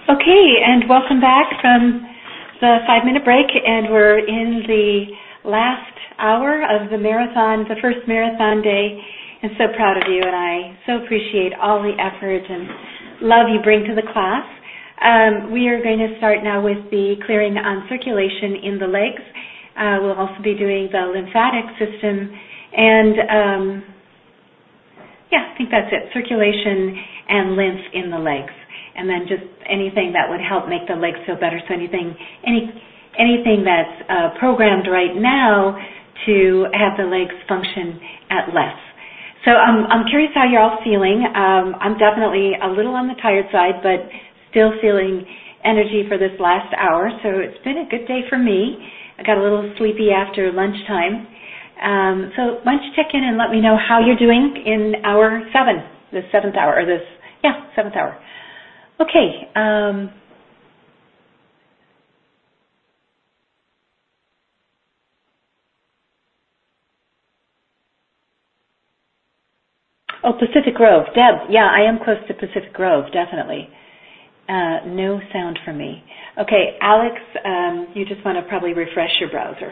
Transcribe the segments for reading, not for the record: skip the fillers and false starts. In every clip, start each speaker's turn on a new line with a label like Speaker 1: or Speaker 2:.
Speaker 1: Okay, and welcome back from the 5-minute break, and we're in the last hour of the marathon, the first marathon day, and so proud of you, and I so appreciate all the effort and love you bring to the class. We are going to start now with the clearing on circulation in the legs. We'll also be doing the lymphatic system, and I think that's it, circulation and lymph in the legs. And then just anything that would help make the legs feel better. So anything that's programmed right now to have the legs function at less. So I'm curious how you're all feeling. I'm definitely a little on the tired side, but still feeling energy for this last hour. So it's been a good day for me. I got a little sleepy after lunchtime. So why don't you check in and let me know how you're doing in hour 7, the 7th hour, or 7th hour. Okay. Pacific Grove. Deb, yeah, I am close to Pacific Grove, definitely. No sound from me. Okay, Alex, you just want to probably refresh your browser.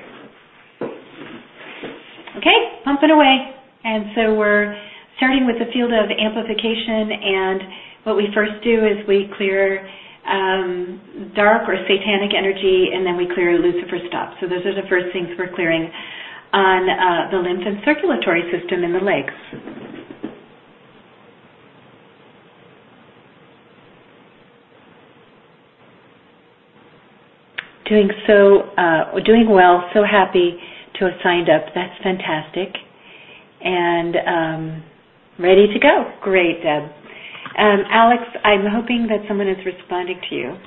Speaker 1: Okay, pumping away. And so we're starting with the field of amplification, and what we first do is we clear dark or satanic energy, and then we clear Lucifer stop. So those are the first things we're clearing on the lymph and circulatory system in the legs. Doing well, so happy to have signed up. That's fantastic. And ready to go. Great, Deb. Alex, I'm hoping that someone is responding to you.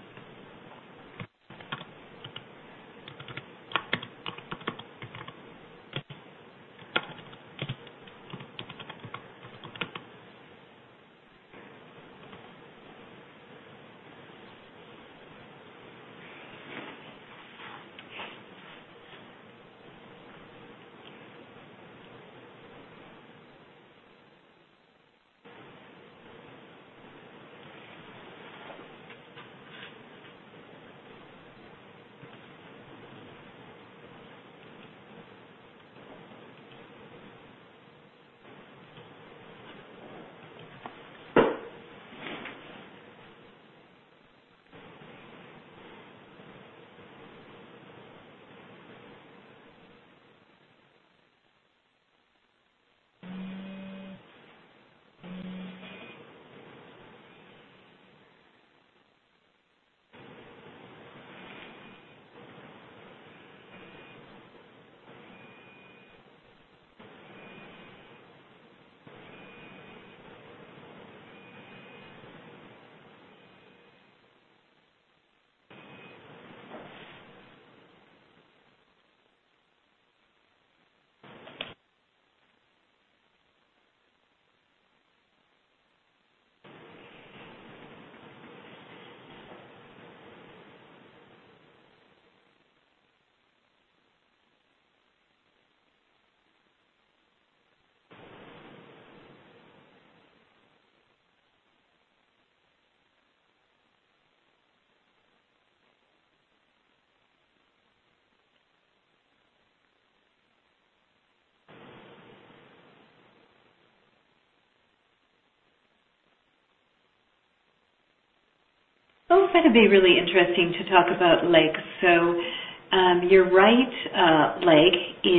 Speaker 1: Oh, that'd be really interesting to talk about legs. So your right leg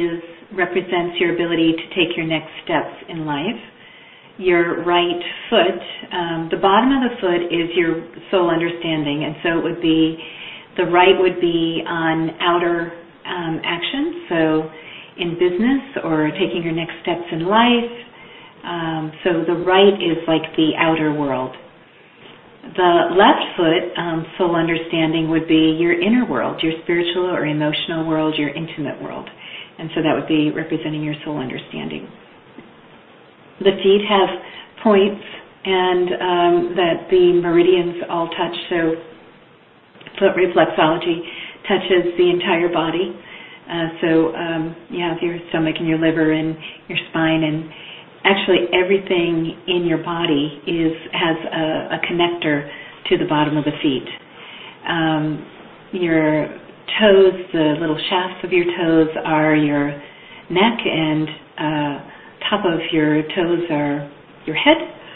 Speaker 1: represents your ability to take your next steps in life. Your right foot, the bottom of the foot is your soul understanding, and so it would be, the right would be on outer action, so in business or taking your next steps in life. So the right is like the outer world. The left foot, soul understanding, would be your inner world, your spiritual or emotional world, your intimate world. And so that would be representing your soul understanding. The feet have points, and that the meridians all touch, so foot reflexology touches the entire body. So you have your stomach and your liver and your spine, and actually everything in your body has a connector to the bottom of the feet. Your toes, the little shafts of your toes are your neck, and top of your toes are your head.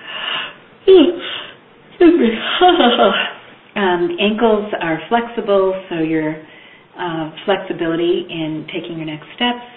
Speaker 1: Ankles are flexible, so your flexibility in taking your next steps.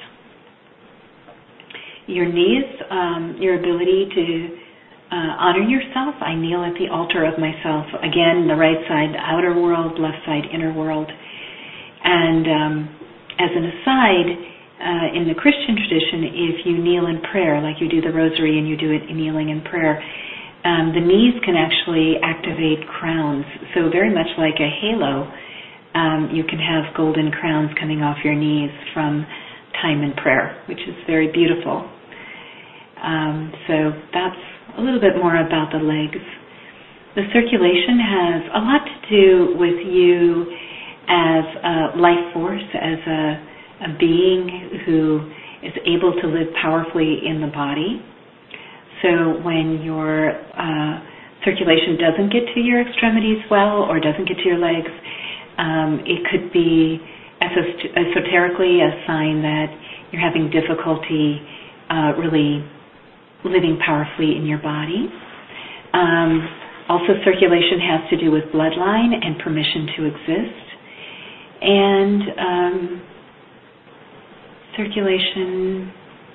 Speaker 1: Your knees, your ability to honor yourself. I kneel at the altar of myself. Again, the right side, outer world, left side, inner world. And as an aside, in the Christian tradition, if you kneel in prayer, like you do the rosary and you do it kneeling in prayer, the knees can actually activate crowns. So very much like a halo, you can have golden crowns coming off your knees from time in prayer, which is very beautiful. So that's a little bit more about the legs. The circulation has a lot to do with you as a life force, as a being who is able to live powerfully in the body. So when your circulation doesn't get to your extremities well, or doesn't get to your legs, it could be esoterically a sign that you're having difficulty really living powerfully in your body. Also, circulation has to do with bloodline and permission to exist. And circulation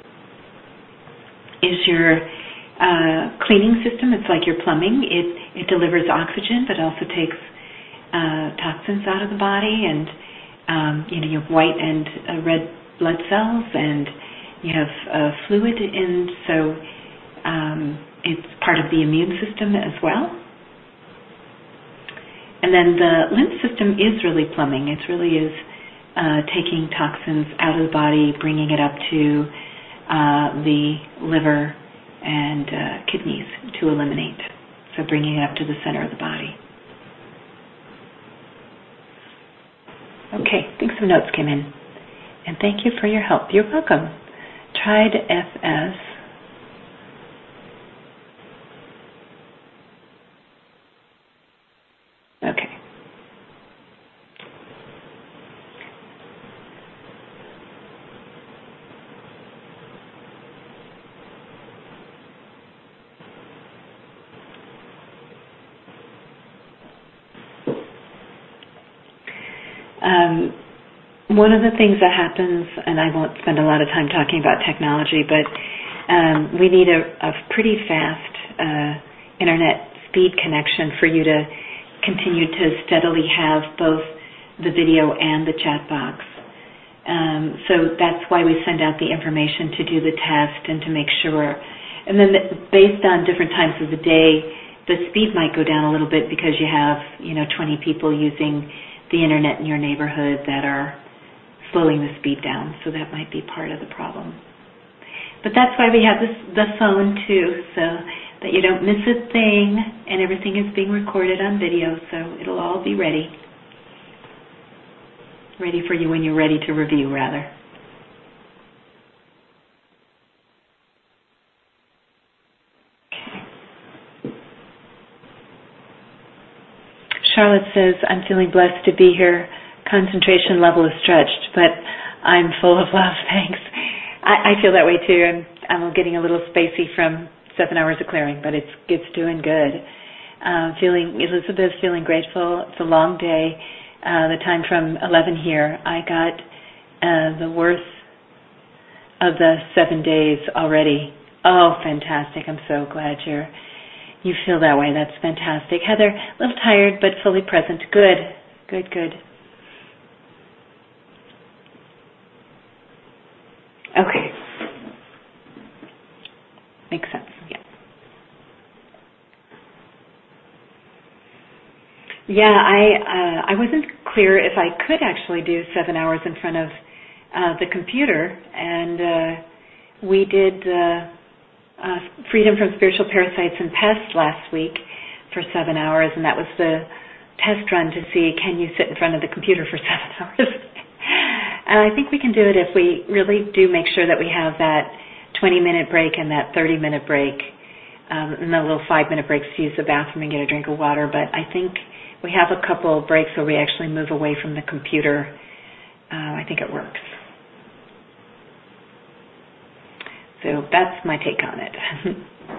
Speaker 1: is your cleaning system. It's like your plumbing. It delivers oxygen, but also takes toxins out of the body. And you have white and red blood cells, and you have fluid, and so it's part of the immune system as well. And then the lymph system is really plumbing. It really is taking toxins out of the body, bringing it up to the liver and kidneys to eliminate. So bringing it up to the center of the body. Okay, I think some notes came in. And thank you for your help. You're welcome. Tried FS. Okay. One of the things that happens, and I won't spend a lot of time talking about technology, but we need a pretty fast internet speed connection for you to continue to steadily have both the video and the chat box. So that's why we send out the information to do the test and to make sure. And then based on different times of the day, the speed might go down a little bit because you have 20 people using the internet in your neighborhood that are slowing the speed down, so that might be part of the problem. But that's why we have the phone too, so that you don't miss a thing, and everything is being recorded on video, so it'll all be ready for you when you're ready to review, rather. Charlotte says, I'm feeling blessed to be here. Concentration level is stretched, but I'm full of love. Thanks. I feel that way too. I'm getting a little spacey from 7 hours of clearing, but it's doing good. Elizabeth's feeling grateful. It's a long day. The time from 11 here, I got the worth of the 7 days already. Oh, fantastic. I'm so glad you feel that way. That's fantastic. Heather, a little tired, but fully present. Good. Okay. Makes sense, yeah. Yeah, I wasn't clear if I could actually do 7 hours in front of the computer, and we did Freedom from Spiritual Parasites and Pests last week for 7 hours, and that was the test run to see, can you sit in front of the computer for 7 hours? And I think we can do it if we really do make sure that we have that 20-minute break and that 30-minute break and the little 5-minute breaks to use the bathroom and get a drink of water. But I think we have a couple of breaks where we actually move away from the computer. I think it works. So that's my take on it.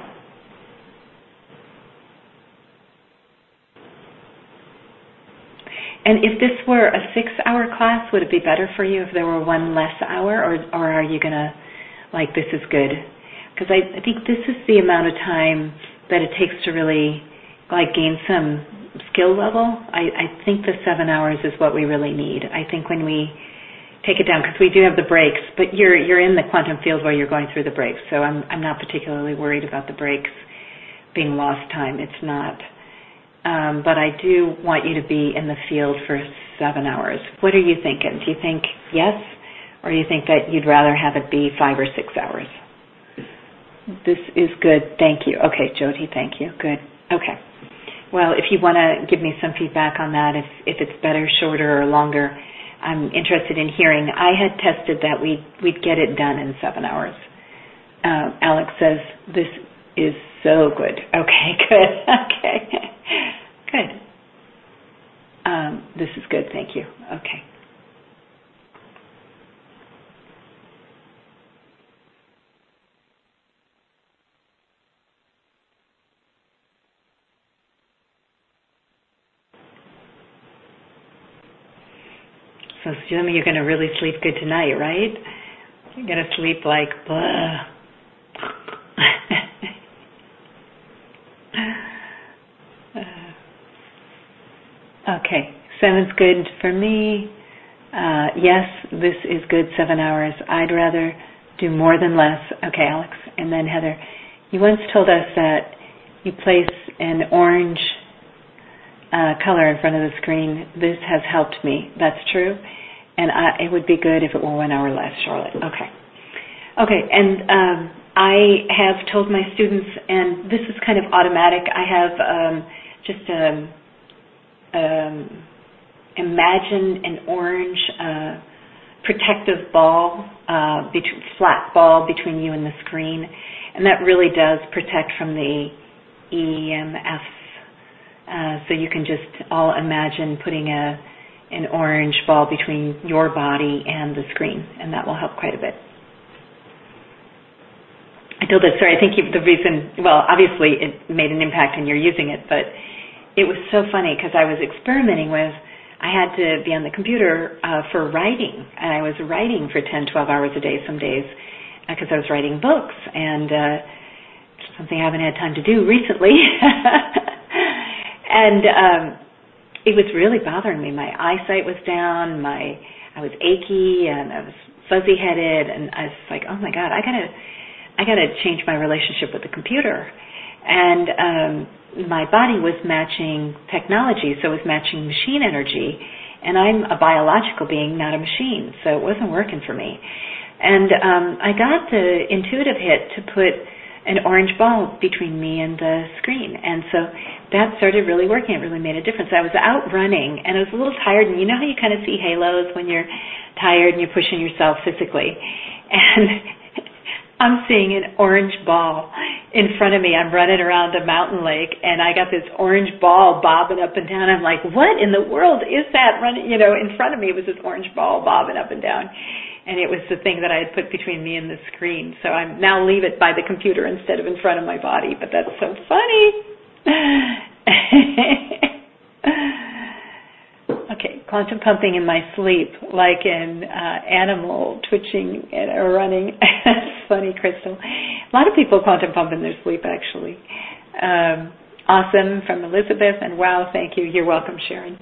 Speaker 1: And if this were a 6-hour class, would it be better for you if there were one less hour, or are you going to, like, this is good? Because I think this is the amount of time that it takes to really, like, gain some skill level. I think the 7 hours is what we really need. I think when we take it down, because we do have the breaks, but you're in the quantum field where you're going through the breaks, so I'm not particularly worried about the breaks being lost time. It's not. But I do want you to be in the field for 7 hours. What are you thinking? Do you think yes, or do you think that you'd rather have it be 5 or 6 hours? This is good. Thank you. Okay, Jyoti, thank you. Good. Okay. Well, if you want to give me some feedback on that, if it's better, shorter, or longer, I'm interested in hearing. I had tested that we'd get it done in 7 hours. Alex says, this is so good. Okay, good. Okay. Good. This is good. Thank you. Okay. So, Jimmy, you're going to really sleep good tonight, right? You're going to sleep like, blah. Okay, 7's good for me. Yes, this is good, 7 hours. I'd rather do more than less. Okay, Alex. And then Heather, you once told us that you place an orange color in front of the screen. This has helped me. That's true. And it would be good if it were 1 hour less, Charlotte. Okay. Okay, and I have told my students, and this is kind of automatic, I have just imagine an orange protective ball, flat ball between you and the screen, and that really does protect from the EMF. So you can just all imagine putting an orange ball between your body and the screen, and that will help quite a bit. I told this story. I think the reason, well, obviously it made an impact and you're using it, but it was so funny because I was experimenting with, I had to be on the computer for writing, and I was writing for 10, 12 hours a day some days because I was writing books, and something I haven't had time to do recently. And it was really bothering me. My eyesight was down, I was achy, and I was fuzzy-headed, and I was like, oh my God, I gotta change my relationship with the computer. And my body was matching technology, so it was matching machine energy, and I'm a biological being, not a machine, so it wasn't working for me. And I got the intuitive hit to put an orange ball between me and the screen, and so that started really working. It really made a difference. I was out running, and I was a little tired, and you know how you kind of see halos when you're tired and you're pushing yourself physically, and I'm seeing an orange ball in front of me. I'm running around a mountain lake, and I got this orange ball bobbing up and down. I'm like, what in the world is that running? You know, in front of me was this orange ball bobbing up and down, and it was the thing that I had put between me and the screen. So I now leave it by the computer instead of in front of my body, but that's so funny. Okay, quantum pumping in my sleep, like an animal twitching or running. That's funny, Crystal. A lot of people quantum pump in their sleep, actually. Awesome, from Elizabeth, and wow, thank you. You're welcome, Sharon.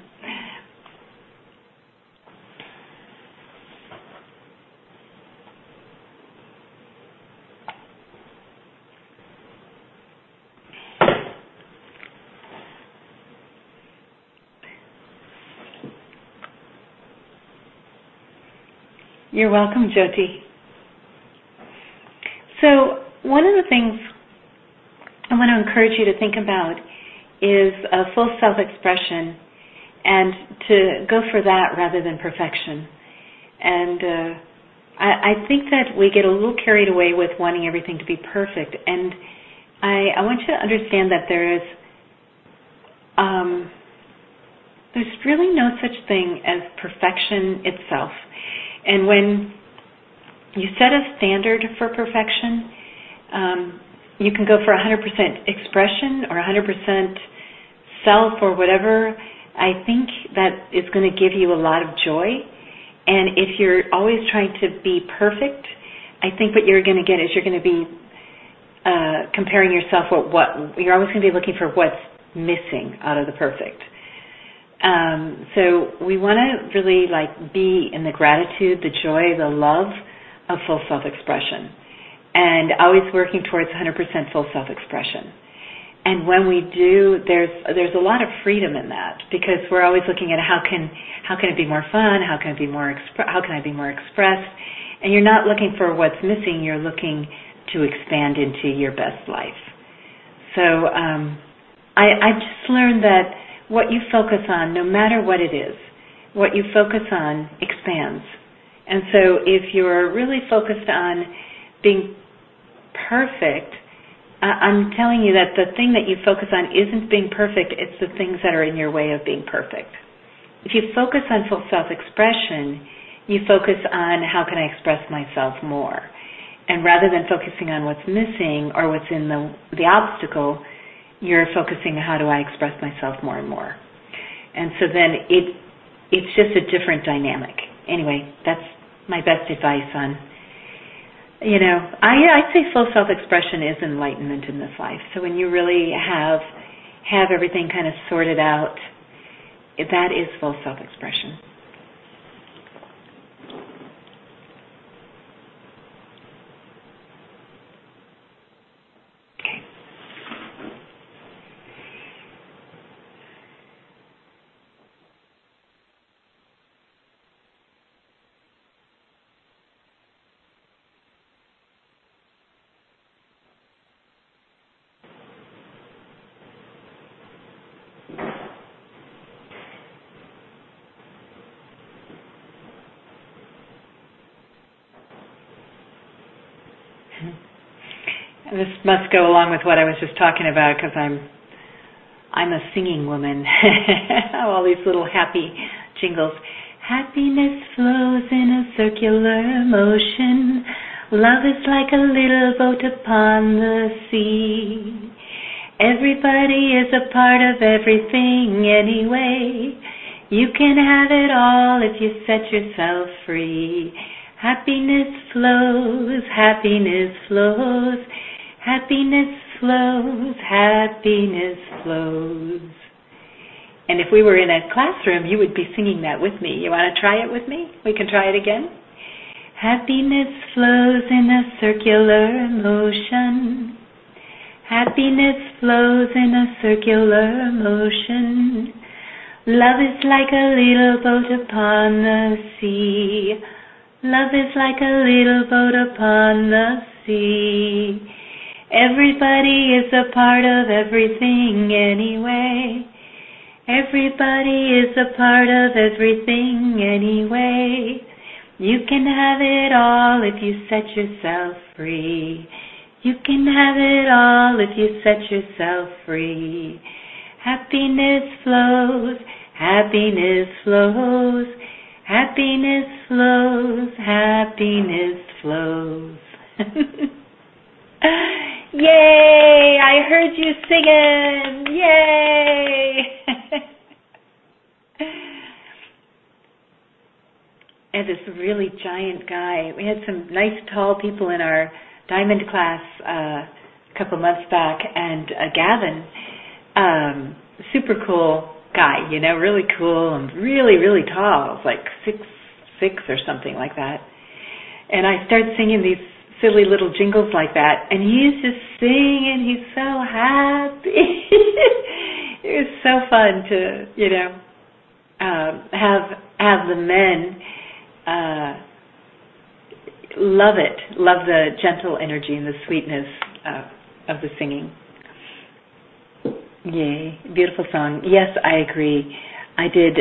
Speaker 1: You're welcome, Jyoti. So one of the things I want to encourage you to think about is a full self-expression, and to go for that rather than perfection. And I think that we get a little carried away with wanting everything to be perfect, and I want you to understand that there's really no such thing as perfection itself. And when you set a standard for perfection, you can go for 100% expression or 100% self or whatever. I think that is going to give you a lot of joy. And if you're always trying to be perfect, I think what you're going to get is you're going to be comparing yourself with what you're always going to be looking for what's missing out of the perfect. So we want to really be in the gratitude, the joy, the love of full self-expression, and always working towards 100% full self-expression. And when we do, there's a lot of freedom in that, because we're always looking at how can it be more fun, how can I be more expressed, and you're not looking for what's missing, you're looking to expand into your best life. So I just learned that what you focus on, no matter what it is, what you focus on expands. And so if you're really focused on being perfect, I'm telling you that the thing that you focus on isn't being perfect, it's the things that are in your way of being perfect. If you focus on full self-expression, you focus on how can I express myself more. And rather than focusing on what's missing or what's in the obstacle, you're focusing on how do I express myself more and more. And so then it's just a different dynamic. Anyway, that's my best advice on, I'd say full self-expression is enlightenment in this life. So when you really have everything kind of sorted out, that is full self-expression. This must go along with what I was just talking about, because I'm a singing woman. All these little happy jingles. Happiness flows in a circular motion. Love is like a little boat upon the sea. Everybody is a part of everything anyway. You can have it all if you set yourself free. Happiness flows, happiness flows. Happiness flows, happiness flows. And if we were in a classroom, you would be singing that with me. You want to try it with me? We can try it again. Happiness flows in a circular motion. Happiness flows in a circular motion. Love is like a little boat upon the sea. Love is like a little boat upon the sea. Everybody is a part of everything anyway. Everybody is a part of everything anyway. You can have it all if you set yourself free. You can have it all if you set yourself free. Happiness flows, happiness flows, happiness flows, happiness flows. Yay! I heard you singing! Yay! And this really giant guy. We had some nice tall people in our diamond class a couple months back, and Gavin, super cool guy, really cool and really, really tall, like 6'6" or something like that. And I started singing these silly little jingles like that, and he's just singing. He's so happy. It was so fun to, have the men love it, love the gentle energy and the sweetness of the singing. Yay, beautiful song. Yes, I agree. I did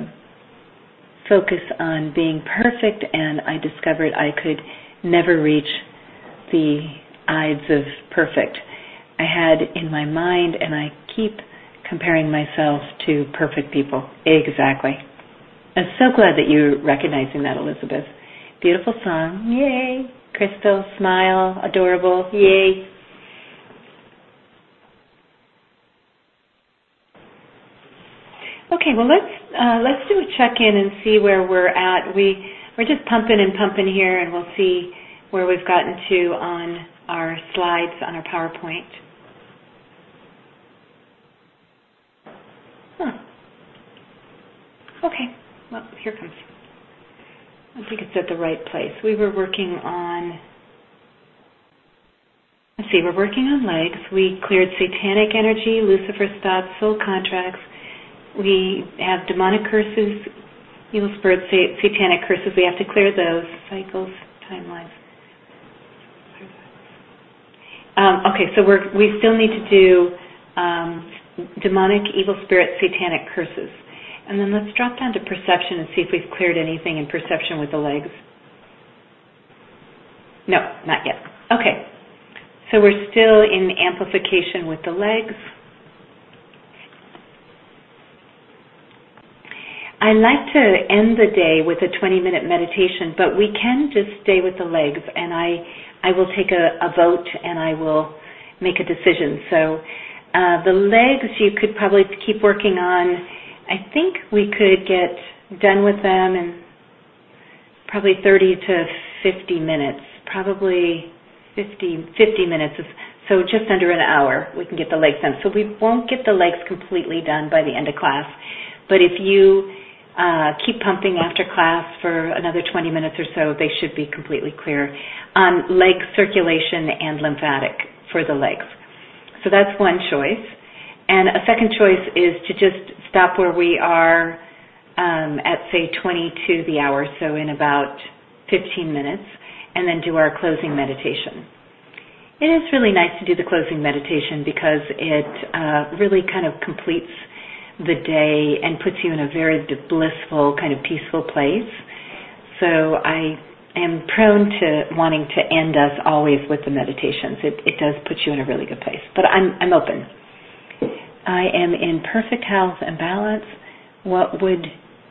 Speaker 1: focus on being perfect, and I discovered I could never reach the Ides of perfect. I had in my mind, and I keep comparing myself to perfect people. Exactly. I'm so glad that you're recognizing that, Elizabeth. Beautiful song. Yay. Crystal, smile, adorable. Yay. Okay, well let's do a check-in and see where we're at. We're just pumping and pumping here, and we'll see where we've gotten to on our slides on our PowerPoint. Huh. Okay, well, here it comes. I think it's at the right place. We were working on, let's see, we're working on legs. We cleared satanic energy, Lucifer's thoughts, soul contracts. We have demonic curses, evil spirits, satanic curses. We have to clear those. Cycles, timelines. Okay, so we still need to do demonic, evil spirit, satanic curses. And then let's drop down to perception and see if we've cleared anything in perception with the legs. No, not yet. Okay, so we're still in amplification with the legs. I like to end the day with a 20-minute meditation, but we can just stay with the legs, and I will take a vote and I will make a decision. So the legs you could probably keep working on. I think we could get done with them in probably 30 to 50 minutes, probably 50 minutes. So just under an hour we can get the legs done. So we won't get the legs completely done by the end of class, but if you keep pumping after class for another 20 minutes or so, they should be completely clear on leg circulation and lymphatic for the legs. So that's one choice. And a second choice is to just stop where we are at, say, 20 to the hour, so in about 15 minutes, and then do our closing meditation. It is really nice to do the closing meditation because it really kind of completes the day and puts you in a very blissful, kind of peaceful place. So I am prone to wanting to end us always with the meditations. It does put you in a really good place. But I'm open. I am in perfect health and balance. What would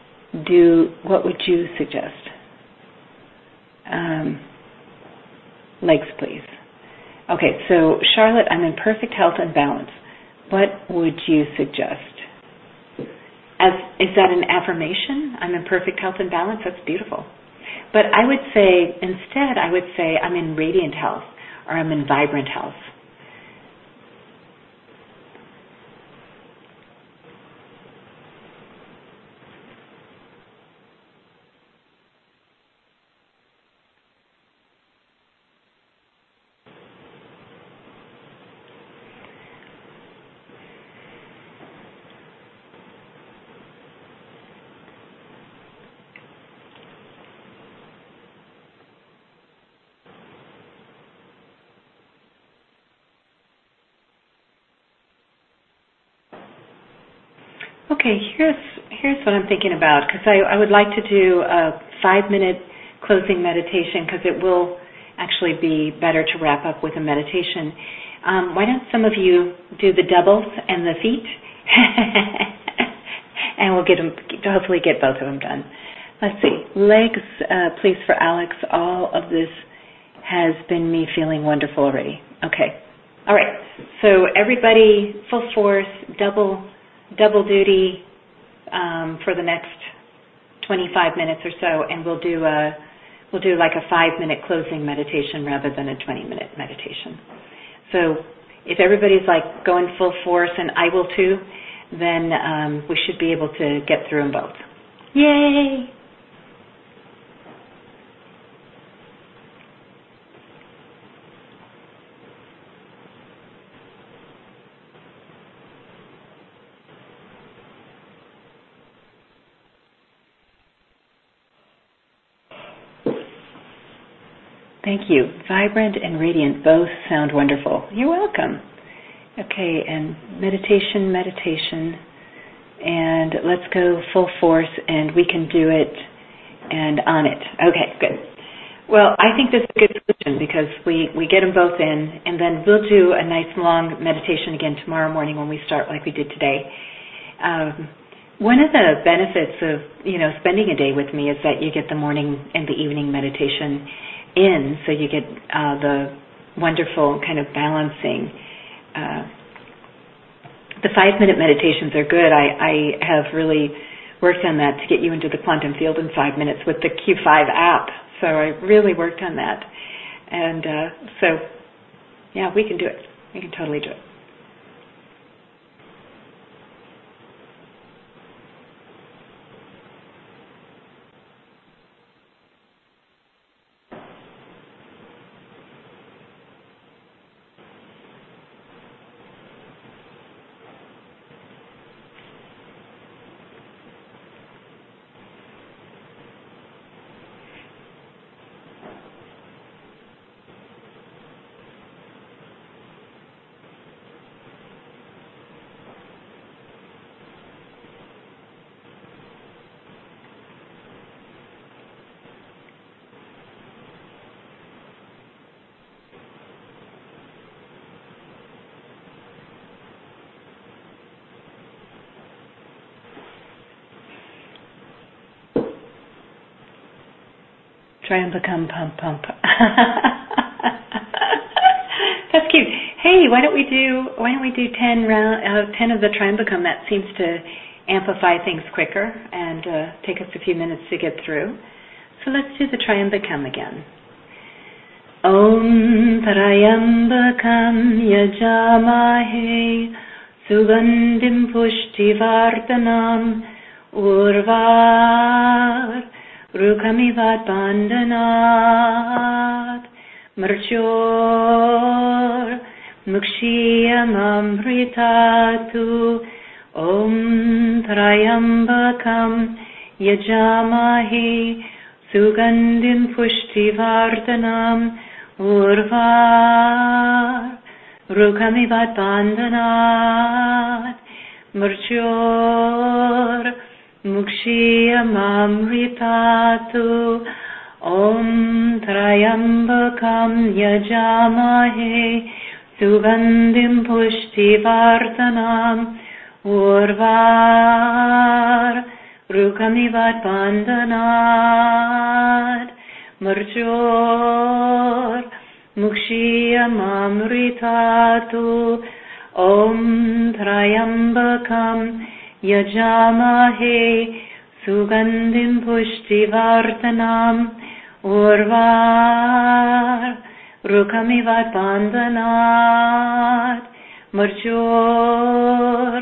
Speaker 1: you suggest? Legs, please. Okay, so Charlotte, I'm in perfect health and balance. What would you suggest? Is that an affirmation? I'm in perfect health and balance? That's beautiful. But I would say, instead, I'm in radiant health, or I'm in vibrant health. Okay, here's what I'm thinking about, because I would like to do a 5-minute closing meditation, because it will actually be better to wrap up with a meditation. Why don't some of you do the doubles and the feet, and we'll hopefully get both of them done. Let's see, legs, please, for Alex. All of this has been me feeling wonderful already. Okay, all right. So everybody, full force, double duty for the next 25 minutes or so, and we'll do like a 5-minute closing meditation rather than a 20-minute meditation. So if everybody's like going full force, and I will too, then we should be able to get through them both. Yay! Thank you. Vibrant and radiant both sound wonderful. You're welcome. Okay, and meditation, and let's go full force, and we can do it and on it. Okay, good. Well, I think this is a good solution because we get them both in, and then we'll do a nice long meditation again tomorrow morning when we start like we did today. One of the benefits of, spending a day with me is that you get the morning and the evening meditation in, so you get the wonderful kind of balancing. The 5-minute meditations are good. I have really worked on that to get you into the quantum field in 5 minutes with the Q5 app. So I really worked on that. And yeah, we can do it. We can totally do it. Triambakam pump pump. That's cute. Hey, why don't we do 10 of the Triambakam? That seems to amplify things quicker and take us a few minutes to get through. So let's do the Triambakam again. Om Triambakam yajamahe sugandhim pushtivardhanam urvar Rukamivat bandhanat mrchor mukshiyamamritatu Om Triambakam yajamahe sugandhim pushtivardhanam urvar Rukamivat bandhanat mrchor Mukshiyamamritatu Om Triambakam yajamahe Sugandhim pushtivardhanam Urvar Rukamivat bandhanat Mrchor Mukshiyamamritatu Om Triambakam Yajamahe Sugandhim pushtivardhanam Urvar Rukamivat bandhanat Mrchor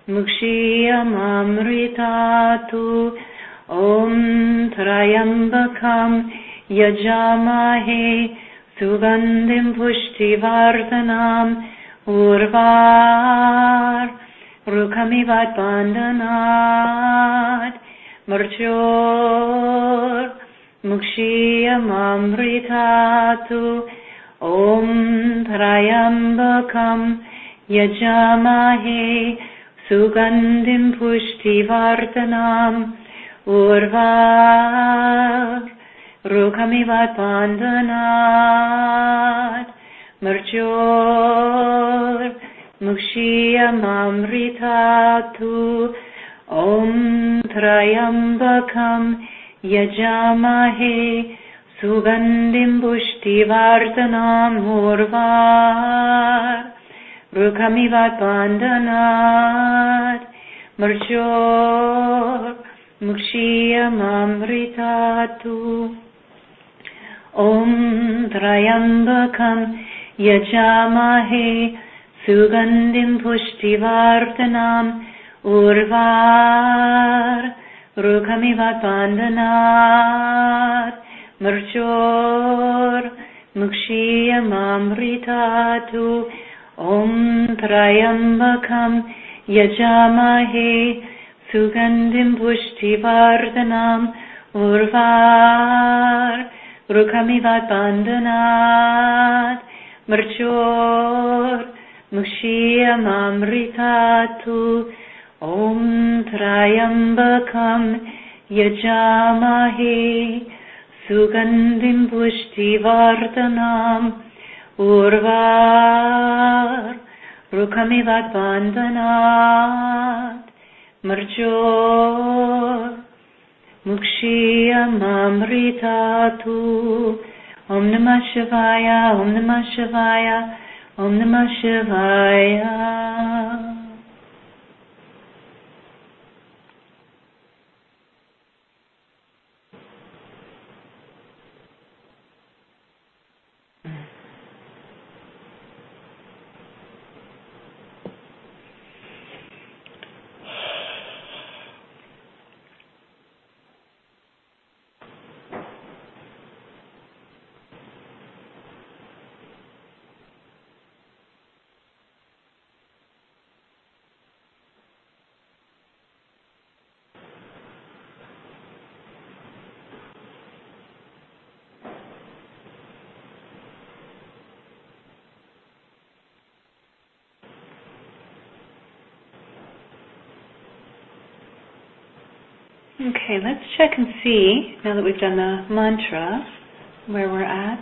Speaker 1: Mukshiyamamritatu Om Triambakam Yajamahe Sugandhim pushtivardhanam Urvar Rukamivat bandhanat Mrchor Mukshiyamamritatu Om Triambakam Yajamahe Sugandhim pushtivardhanam Urvar Rukamivat bandhanat Mrchor Mukshiyamamritatu Om Triambakam Yajamahe Sugandhim pushtivardhanam Urvar Rukamivat bandhanat Mrchor Mukshiyamamritatu Om Triambakam Yajamahe Sugandhim pushtivardhanam Urvar Rukamivat bandhanat Mrchor Mukshiyamamritatu Om Triambakam Yajamahe Sugandhim pushtivardhanam Urvar Rukamivat bandhanat Mrchor Mukshiyamamritatu Om Triambakam Yajamahe Sugandhim pushtivardhanam urvar rukamivat bandhanat marjor mukshiyamamritatu. Om Namah Shivaya, Om Namah Shivaya, Om Namah Shivaya. Okay, let's check and see, now that we've done the mantra, where we're at.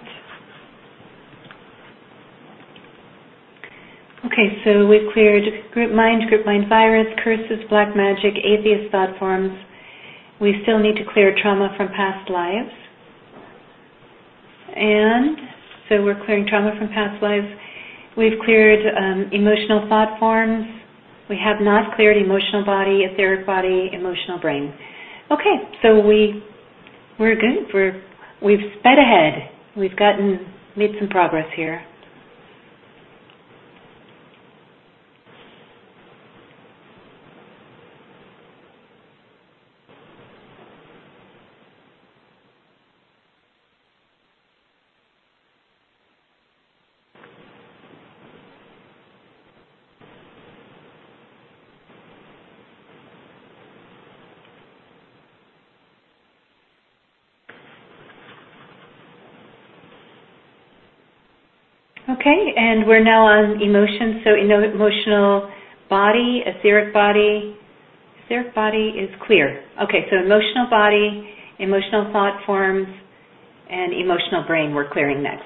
Speaker 1: Okay, so we've cleared group mind virus, curses, black magic, atheist thought forms. We still need to clear trauma from past lives. And so we're clearing trauma from past lives. We've cleared emotional thought forms. We have not cleared emotional body, etheric body, emotional brain. Okay, so we're good. We've sped ahead. We've made some progress here. Okay, and we're now on emotions. So emotional body, etheric body. Etheric body is clear. Okay, so emotional body, emotional thought forms, and emotional brain we're clearing next.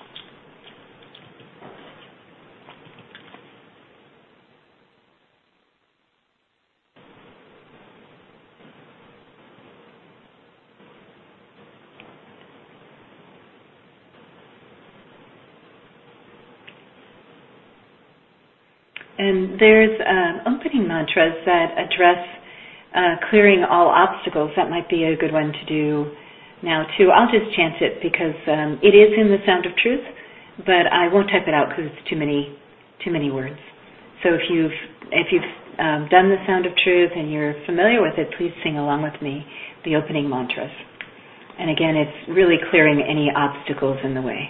Speaker 1: And there's opening mantras that address clearing all obstacles. That might be a good one to do now too. I'll just chant it because it is in the Sound of Truth, but I won't type it out because it's too many words. So if you've done the Sound of Truth and you're familiar with it, please sing along with me the opening mantras. And again, it's really clearing any obstacles in the way.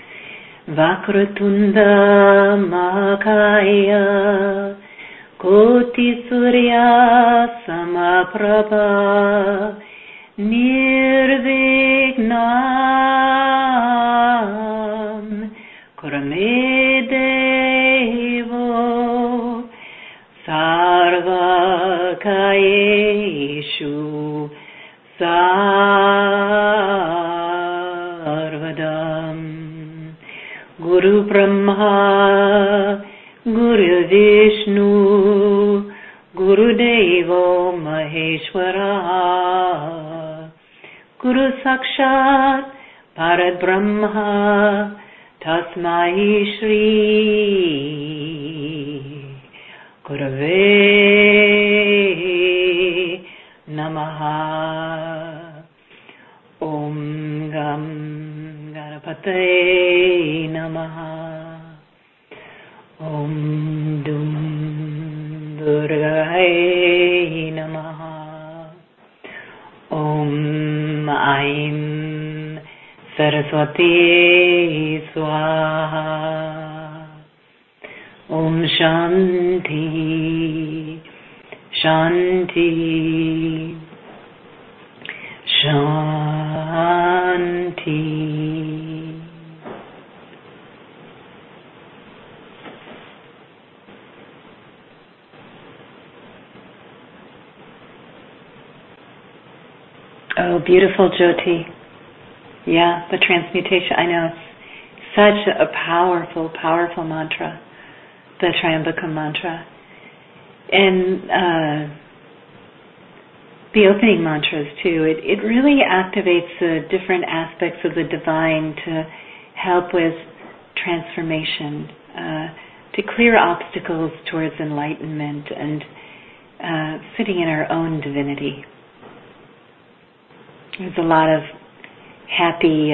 Speaker 1: Vakratunda Mahakaya Koti Surya Samaprabha Nirvignam Kurame Devo Sarvakayeshu Sarvadam. Guru Brahma, Guru Vishnu, Guru Devo Maheshwara, Guru Sakshat Bharat Brahma, Tasmai Shri Gurave Namaha. Om Gam Ganapataye Namaha. Om Dum Durgaye Namaha. Om Aim Saraswati Swaha. Om Shanti Shanti Shanti. Oh, beautiful, Jyoti. Yeah, the transmutation. I know it's such a powerful, powerful mantra, the Triambakam mantra. And the opening mantras too, it really activates the different aspects of the divine to help with transformation, to clear obstacles towards enlightenment and sitting in our own divinity. There's a lot of happy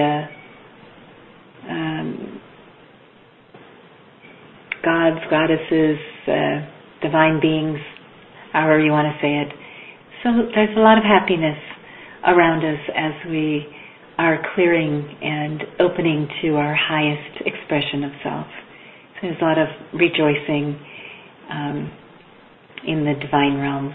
Speaker 1: gods, goddesses, divine beings, however you want to say it. So there's a lot of happiness around us as we are clearing and opening to our highest expression of self. So there's a lot of rejoicing in the divine realms.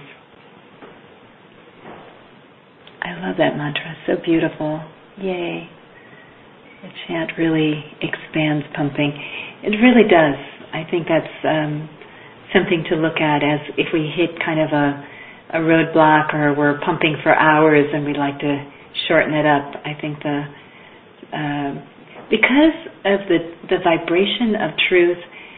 Speaker 1: I love that mantra, so beautiful. Yay. The chant really expands pumping. It really does. I think that's something to look at as if we hit kind of a roadblock or we're pumping for hours and we'd like to shorten it up. I think because of the vibration of truth,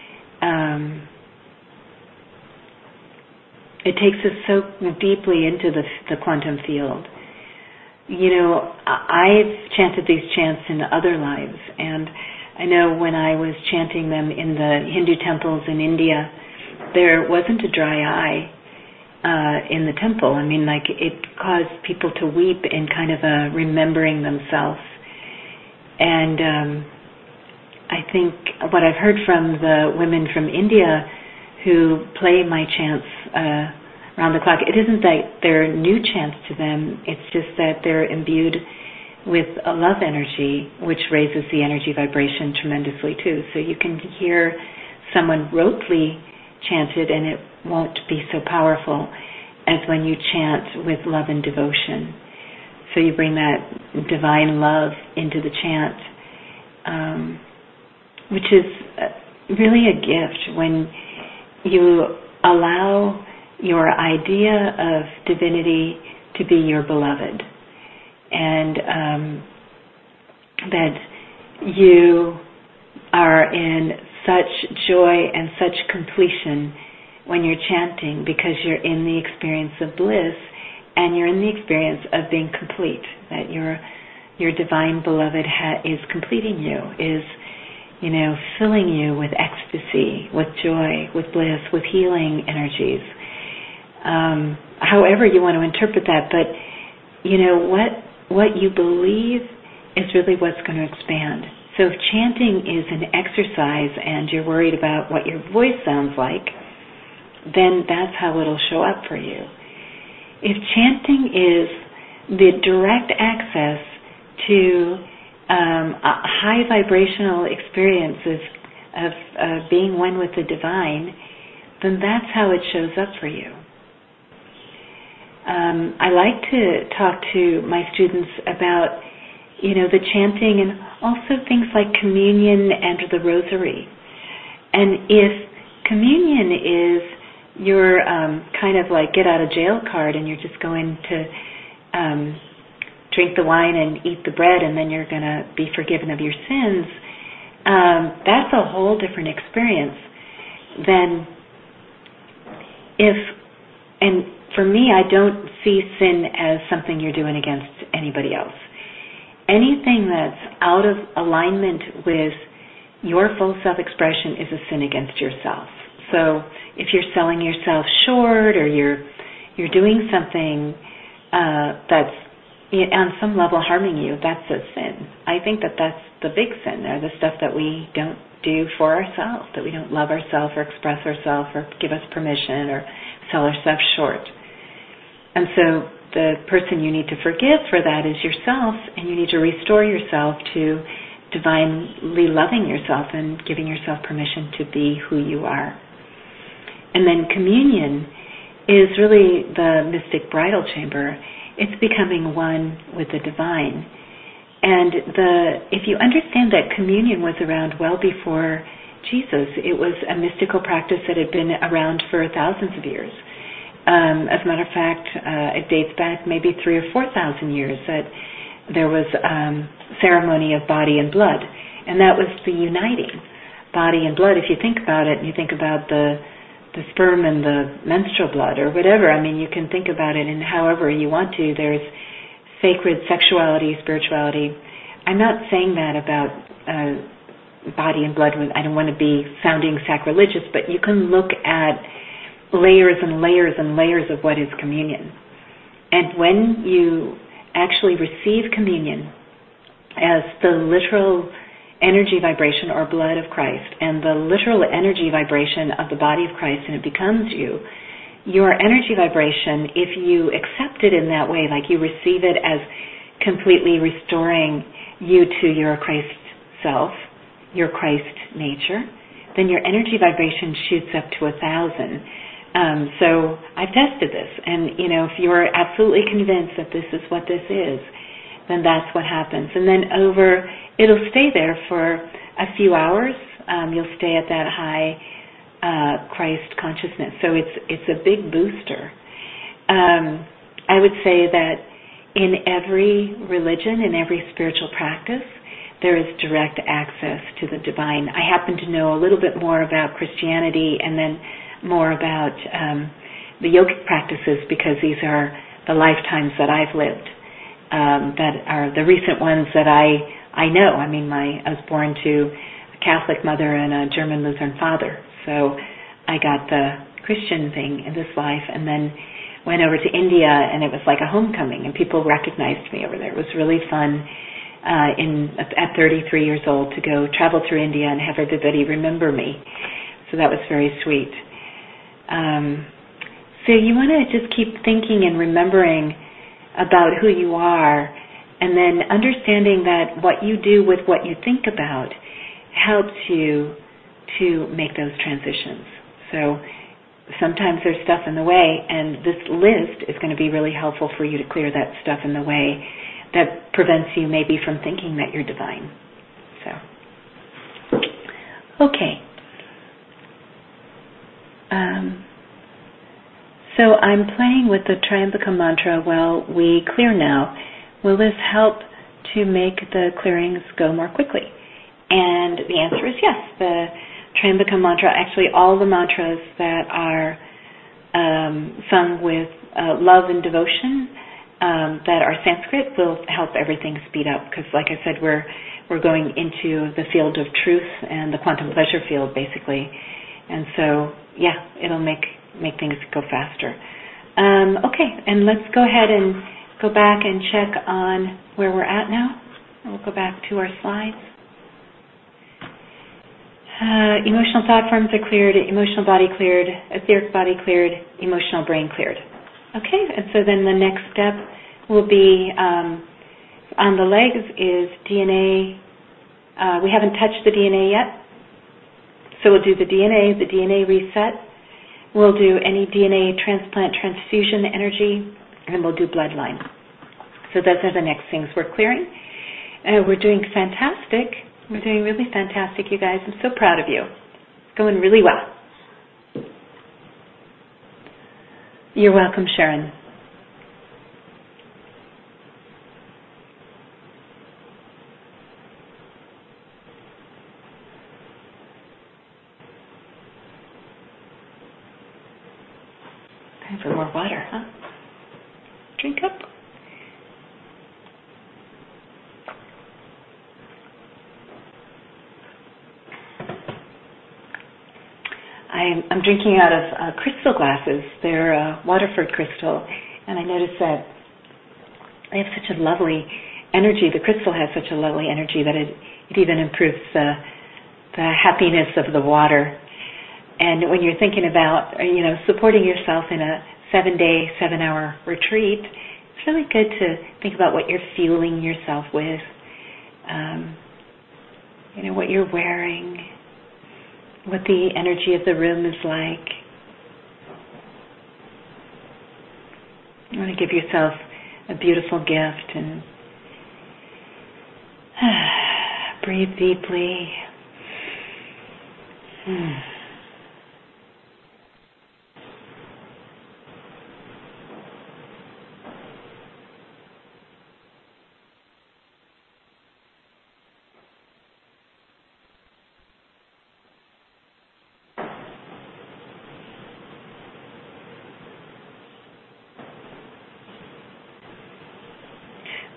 Speaker 1: it takes us so deeply into the quantum field. You know, I've chanted these chants in other lives, and I know when I was chanting them in the Hindu temples in India, there wasn't a dry eye in the temple. I mean, like, it caused people to weep in kind of a remembering themselves. And I think what I've heard from the women from India who play my chants around the clock, it isn't that they're new chants to them, it's just that they're imbued with a love energy, which raises the energy vibration tremendously too. So you can hear someone rotely chanted and it won't be so powerful as when you chant with love and devotion. So you bring that divine love into the chant, which is really a gift when you allow your idea of divinity to be your beloved, and that you are in such joy and such completion when you're chanting, because you're in the experience of bliss and you're in the experience of being complete, that your divine beloved is completing you, is, you know, filling you with ecstasy, with joy, with bliss, with healing energies. However you want to interpret that, but you know what you believe is really what's going to expand. So if chanting is an exercise and you're worried about what your voice sounds like, then that's how it'll show up for you. If chanting is the direct access to high vibrational experiences of being one with the divine, then that's how it shows up for you. I like to talk to my students about, you know, the chanting and also things like communion and the rosary. And if communion is your kind of like get out of jail card and you're just going to drink the wine and eat the bread and then you're going to be forgiven of your sins, that's a whole different experience than and for me, I don't see sin as something you're doing against anybody else. Anything that's out of alignment with your full self-expression is a sin against yourself. So if you're selling yourself short or you're doing something that's on some level harming you, that's a sin. I think that's the big sin, or the stuff that we don't do for ourselves, that we don't love ourselves or express ourselves or give us permission or sell ourselves short. And so the person you need to forgive for that is yourself, and you need to restore yourself to divinely loving yourself and giving yourself permission to be who you are. And then communion is really the mystic bridal chamber. It's becoming one with the divine. And if you understand that communion was around well before Jesus, it was a mystical practice that had been around for thousands of years. As a matter of fact, it dates back maybe 3,000 or 4,000 years that there was ceremony of body and blood. And that was the uniting body and blood. If you think about it, and you think about the sperm and the menstrual blood or whatever, I mean, you can think about it in however you want to. There's sacred sexuality, spirituality. I'm not saying that about body and blood. I don't want to be sounding sacrilegious, but you can look at layers and layers and layers of what is communion. And when you actually receive communion as the literal energy vibration or blood of Christ and the literal energy vibration of the body of Christ, and it becomes you, your energy vibration, if you accept it in that way, like you receive it as completely restoring you to your Christ self, your Christ nature, then your energy vibration shoots up to 1,000. So I've tested this, and if you're absolutely convinced that this is what this is, then that's what happens. And then it'll stay there for a few hours. You'll stay at that high Christ consciousness. So it's a big booster. I would say that in every religion, in every spiritual practice, there is direct access to the divine. I happen to know a little bit more about Christianity and then more about the yogic practices, because these are the lifetimes that I've lived, that are the recent ones that I know. I mean, I was born to a Catholic mother and a German Lutheran father, so I got the Christian thing in this life, and then went over to India, and it was like a homecoming, and people recognized me over there. It was really fun at 33 years old to go travel through India and have everybody remember me. So that was very sweet. So you want to just keep thinking and remembering about who you are, and then understanding that what you do with what you think about helps you to make those transitions. So sometimes there's stuff in the way, and this list is going to be really helpful for you to clear that stuff in the way that prevents you maybe from thinking that you're divine. So, okay. So I'm playing with the Triambakam mantra while we clear now. Will this help to make the clearings go more quickly? And the answer is yes. The Triambakam mantra, actually all the mantras that are sung with love and devotion that are Sanskrit will help everything speed up, because like I said, we're going into the field of truth and the quantum pleasure field, basically. And so, yeah, it'll make things go faster. Okay, and let's go ahead and go back and check on where we're at now. We'll go back to our slides. Emotional thought forms are cleared, emotional body cleared, etheric body cleared, emotional brain cleared. Okay, and so then the next step will be on the legs is DNA. We haven't touched the DNA yet, so we'll do the DNA reset. We'll do any DNA transplant transfusion energy, and we'll do bloodline. So those are the next things we're clearing. We're doing fantastic. We're doing really fantastic, you guys. I'm so proud of you. It's going really well. You're welcome, Sharon. Time for more water, huh? Drink up. I'm drinking out of crystal glasses. They're Waterford crystal, and I noticed that they have such a lovely energy. The crystal has such a lovely energy that it even improves the happiness of the water. And when you're thinking about, supporting yourself in a 7-day, 7-hour retreat, it's really good to think about what you're fueling yourself with, what you're wearing, what the energy of the room is like. You want to give yourself a beautiful gift and breathe deeply.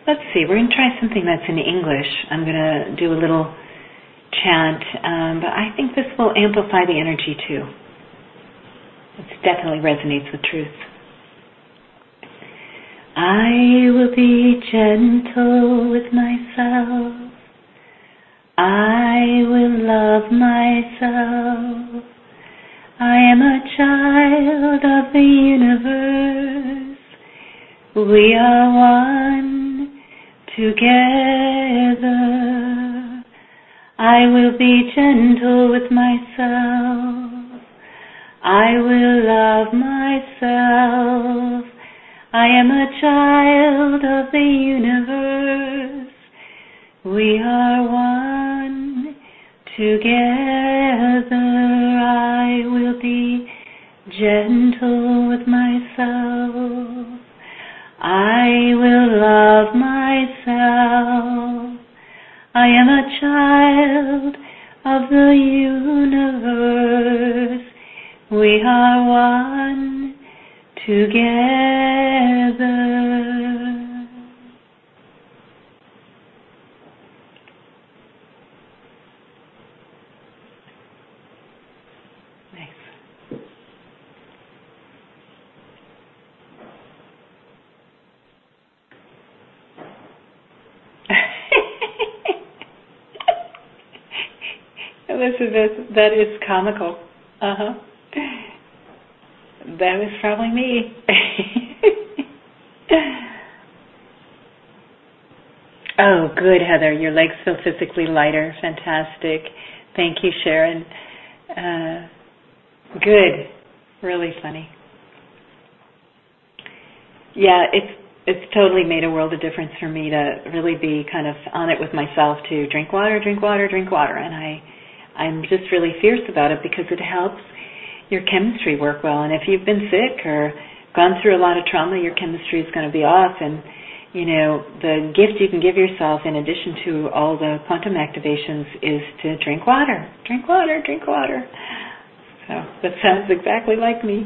Speaker 1: let's see, we're going to try something that's in English. I'm going to do a little chant, but I think this will amplify the energy too. It definitely resonates with truth. I will be gentle with myself. I will love myself. I am a child of the universe. We are one together. I will be gentle with myself. I will love myself. I am a child of the universe. We are one together. I will be gentle with myself. I will love myself. I am a child of the universe. We are one together. Nice. That is comical. That was probably me. Oh, good, Heather. Your legs feel physically lighter. Fantastic. Thank you, Sharon. Good. Really funny. Yeah, it's totally made a world of difference for me to really be kind of on it with myself to drink water, drink water, drink water. And I'm just really fierce about it because it helps your chemistry work well. And if you've been sick or gone through a lot of trauma, your chemistry is going to be off. And, you know, the gift you can give yourself in addition to all the quantum activations is to drink water. Drink water, drink water. So that sounds exactly like me.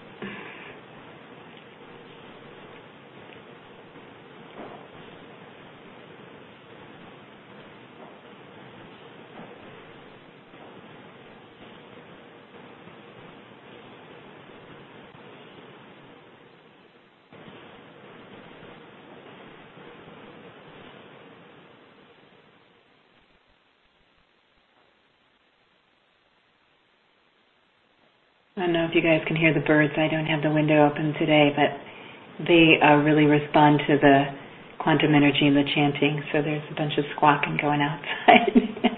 Speaker 1: I don't know if you guys can hear the birds. I don't have the window open today, but they really respond to the quantum energy and the chanting. So there's a bunch of squawking going outside.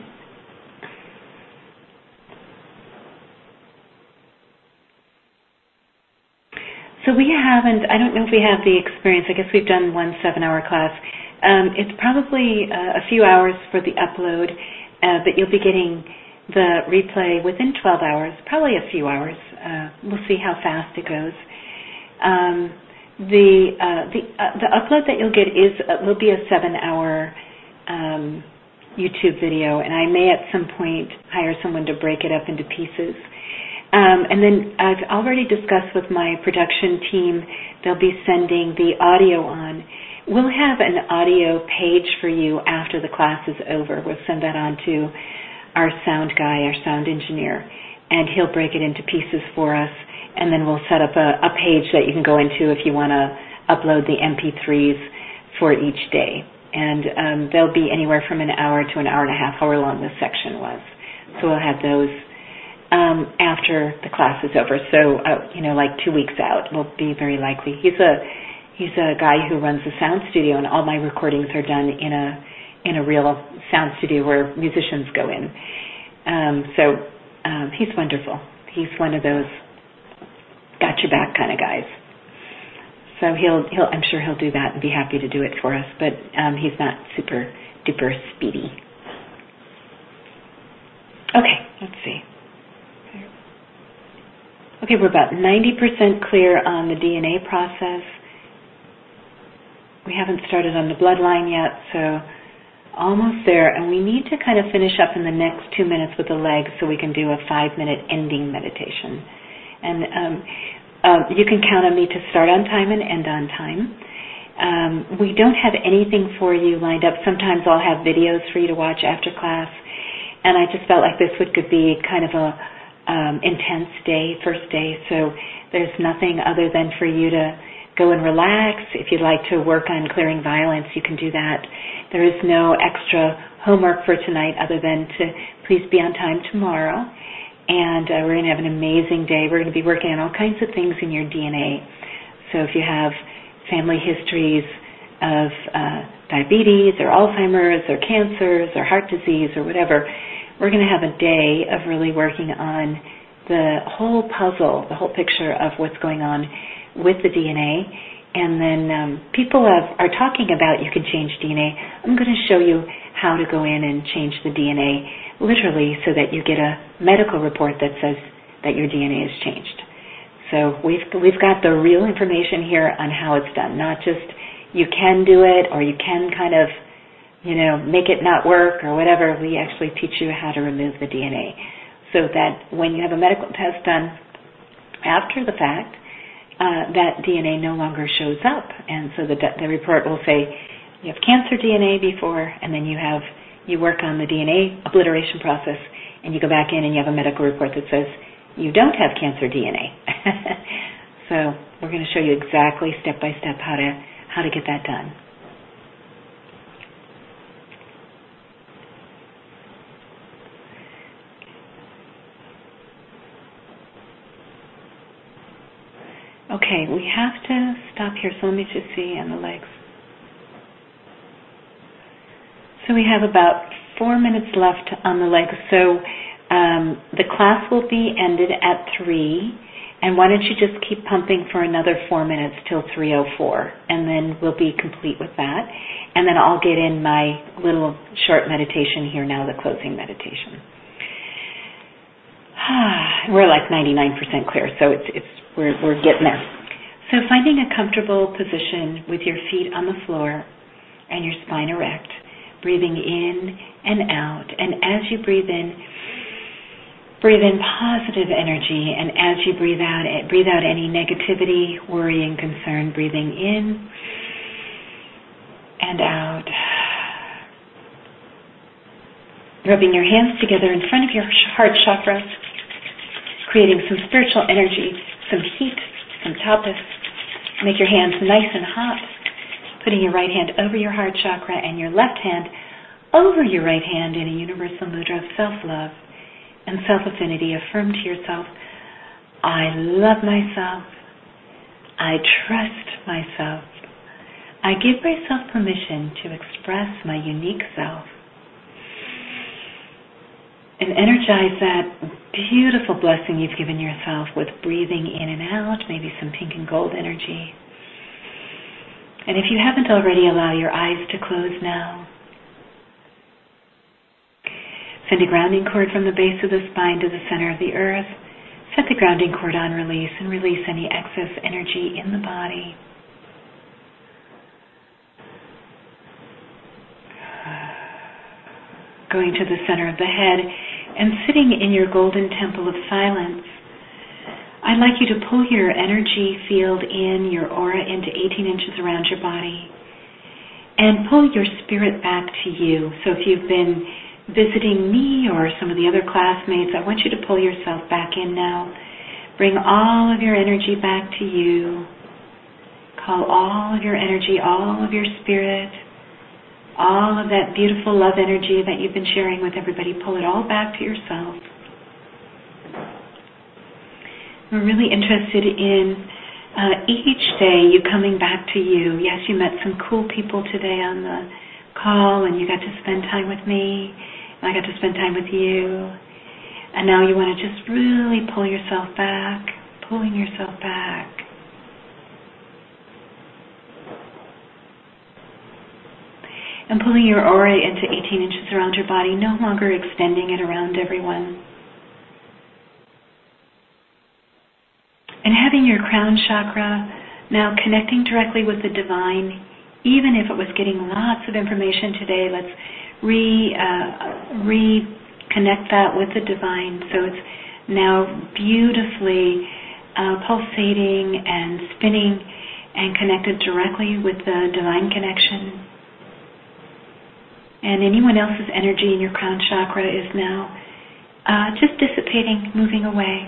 Speaker 1: So we haven't, I don't know if we have the experience. I guess we've done one 7-hour class. It's probably a few hours for the upload, but you'll be getting the replay within 12 hours, probably a few hours. We'll see how fast it goes. The upload that you'll get will be a 7-hour YouTube video, and I may at some point hire someone to break it up into pieces. And then I've already discussed with my production team, they'll be sending the audio on. We'll have an audio page for you after the class is over. We'll send that on to our sound guy, our sound engineer, and he'll break it into pieces for us, and then we'll set up a page that you can go into if you want to upload the MP3s for each day. And they'll be anywhere from an hour to an hour and a half, however long this section was. So we'll have those after the class is over. So, like 2 weeks out will be very likely. He's a guy who runs a sound studio, and all my recordings are done in a real sound studio where musicians go in. So he's wonderful. He's one of those got your back kind of guys. So I'm sure he'll do that and be happy to do it for us. But he's not super duper speedy. Okay, let's see. Okay, we're about 90% clear on the DNA process. We haven't started on the bloodline yet, so almost there. And we need to kind of finish up in the next 2 minutes with the legs so we can do a 5-minute ending meditation. And you can count on me to start on time and end on time. We don't have anything for you lined up. Sometimes I'll have videos for you to watch after class, and I just felt like this could be kind of a intense day, first day, so there's nothing other than for you to go and relax. If you'd like to work on clearing violence, you can do that. There is no extra homework for tonight other than to please be on time tomorrow. And we're going to have an amazing day. We're going to be working on all kinds of things in your DNA. So if you have family histories of diabetes or Alzheimer's or cancers or heart disease or whatever, we're going to have a day of really working on the whole puzzle, the whole picture of what's going on with the DNA. And then people are talking about you can change DNA. I'm going to show you how to go in and change the DNA literally so that you get a medical report that says that your DNA is changed. So we've got the real information here on how it's done, not just you can do it or you can kind of, make it not work or whatever. We actually teach you how to remove the DNA so that when you have a medical test done after the fact, that DNA no longer shows up. And so the report will say you have cancer DNA before, and then you work on the DNA obliteration process, and you go back in and you have a medical report that says you don't have cancer DNA. So we're going to show you exactly step by step how to get that done. Okay, we have to stop here, so let me just see on the legs. So we have about 4 minutes left on the legs. So the class will be ended at 3, and why don't you just keep pumping for another 4 minutes till 3:04, and then we'll be complete with that. And then I'll get in my little short meditation here now, the closing meditation. We're like 99% clear, so we're getting there. So finding a comfortable position with your feet on the floor and your spine erect, breathing in and out. And as you breathe in positive energy, and as you breathe out any negativity, worry, and concern, breathing in and out. Rubbing your hands together in front of your heart chakra, creating some spiritual energy, some heat, some tapas. Make your hands nice and hot, putting your right hand over your heart chakra and your left hand over your right hand in a universal mudra of self-love and self-affinity. Affirm to yourself, I love myself. I trust myself. I give myself permission to express my unique self. And energize that beautiful blessing you've given yourself with breathing in and out, maybe some pink and gold energy. And if you haven't already, allow your eyes to close now. Send a grounding cord from the base of the spine to the center of the earth. Set the grounding cord on release and release any excess energy in the body. Going to the center of the head and sitting in your golden temple of silence, I'd like you to pull your energy field in, your aura into 18 inches around your body, and pull your spirit back to you. So if you've been visiting me or some of the other classmates, I want you to pull yourself back in now. Bring all of your energy back to you. Call all of your energy, all of your spirit, all of that beautiful love energy that you've been sharing with everybody, pull it all back to yourself. We're really interested in each day you coming back to you. Yes, you met some cool people today on the call, and you got to spend time with me, and I got to spend time with you. And now you want to just really pull yourself back, pulling yourself back. And pulling your aura into 18 inches around your body, no longer extending it around everyone. And having your crown chakra now connecting directly with the divine, even if it was getting lots of information today, let's reconnect that with the divine. So it's now beautifully pulsating and spinning and connected directly with the divine connection. And anyone else's energy in your crown chakra is now just dissipating, moving away.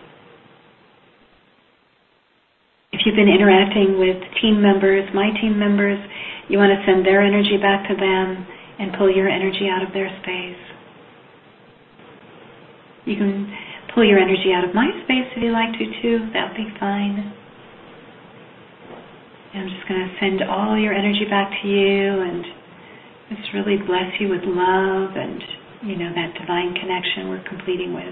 Speaker 1: If you've been interacting with team members, my team members, you want to send their energy back to them and pull your energy out of their space. You can pull your energy out of my space if you like to too. That would be fine. And I'm just going to send all your energy back to you and just really bless you with love and, that divine connection we're completing with.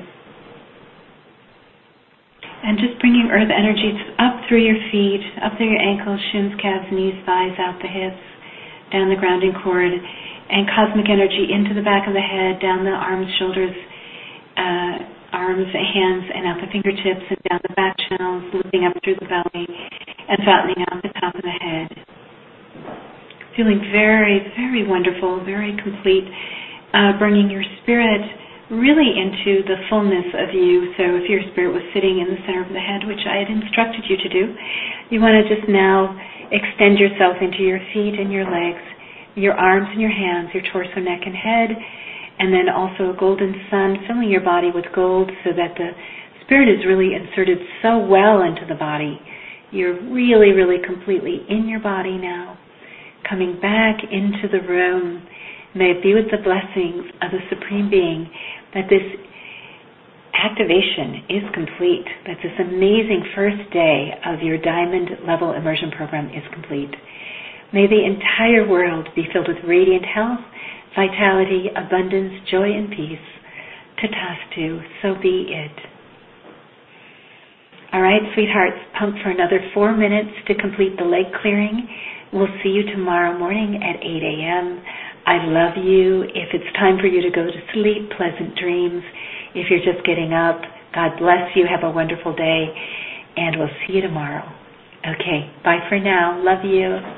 Speaker 1: And just bringing earth energy up through your feet, up through your ankles, shins, calves, knees, thighs, out the hips, down the grounding cord, and cosmic energy into the back of the head, down the arms, shoulders, arms, hands, and out the fingertips, and down the back channels, looping up through the belly, and flattening out the top of the head. Feeling very, very wonderful, very complete, bringing your spirit really into the fullness of you. So if your spirit was sitting in the center of the head, which I had instructed you to do, you want to just now extend yourself into your feet and your legs, your arms and your hands, your torso, neck, and head, and then also a golden sun filling your body with gold so that the spirit is really inserted so well into the body. You're really, really completely in your body now. Coming back into the room, may it be with the blessings of the Supreme Being that this activation is complete, that this amazing first day of your Diamond Level Immersion Program is complete. May the entire world be filled with radiant health, vitality, abundance, joy, and peace. Tatastu, so be it. All right, sweethearts, pump for another 4 minutes to complete the leg clearing. We'll see you tomorrow morning at 8 a.m. I love you. If it's time for you to go to sleep, pleasant dreams. If you're just getting up, God bless you. Have a wonderful day, and we'll see you tomorrow. Okay, bye for now. Love you.